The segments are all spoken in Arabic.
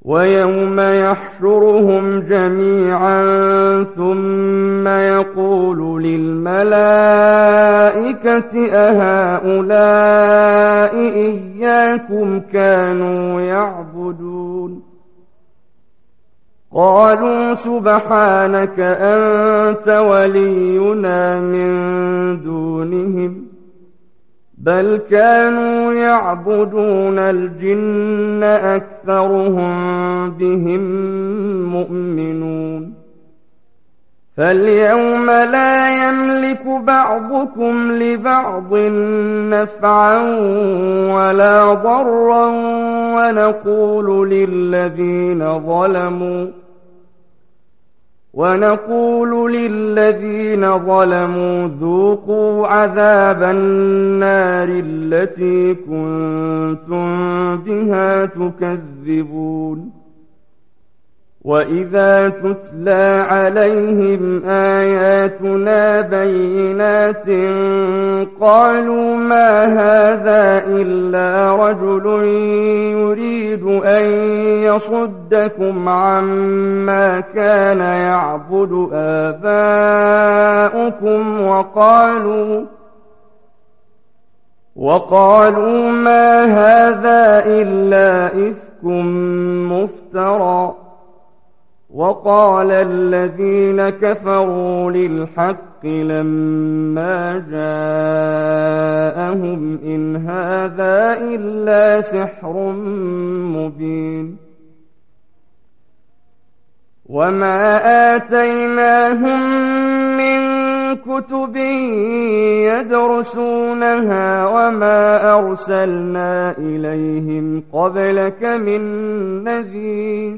ويوم يحشرهم جميعا ثم يقول للملائكة أهؤلاء إياكم كانوا يعبدون قالوا سبحانك أنت ولينا من دونهم بل كانوا يعبدون الجن أكثرهم بهم مؤمنون فاليوم لا يملك بعضكم لبعض نفعا ولا ضرا ونقول للذين ظلموا ذوقوا عذاب النار التي كنتم بها تكذبون وإذا تتلى عليهم آياتنا بينات قالوا ما هذا إلا رجل يريد أن يصدكم عما كان يعبد آباؤكم وقالوا ما هذا إلا إفك مفترى وقال الذين كفروا للحق لما جاءهم إن هذا إلا سحر مبين وما آتيناهم من كتب يدرسونها وما أرسلنا إليهم قبلك من نذير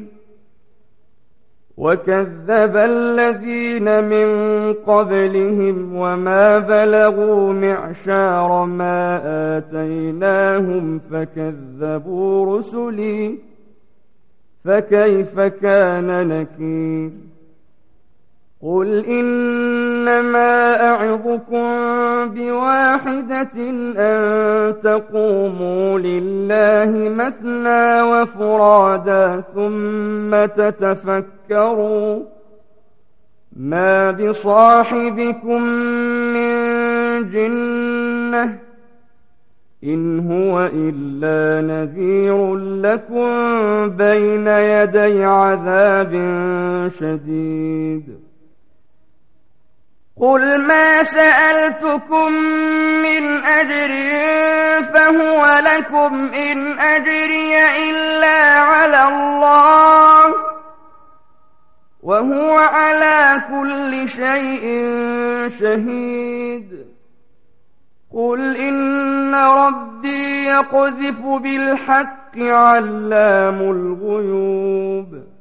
وكذب الذين من قبلهم وما بلغوا معشار ما آتيناهم فكذبوا رسلي فكيف كان نكير قل إنما أعظكم بواحدة أن تقوموا لله مثنى وفرادا ثم تتفكروا ما بصاحبكم من جنة إن هو إلا نذير لكم بين يدي عذاب شديد قل ما سألتكم من أجر فهو لكم إن أجري إلا على الله وهو على كل شيء شهيد قل إن ربي يقذف بالحق علام الغيوب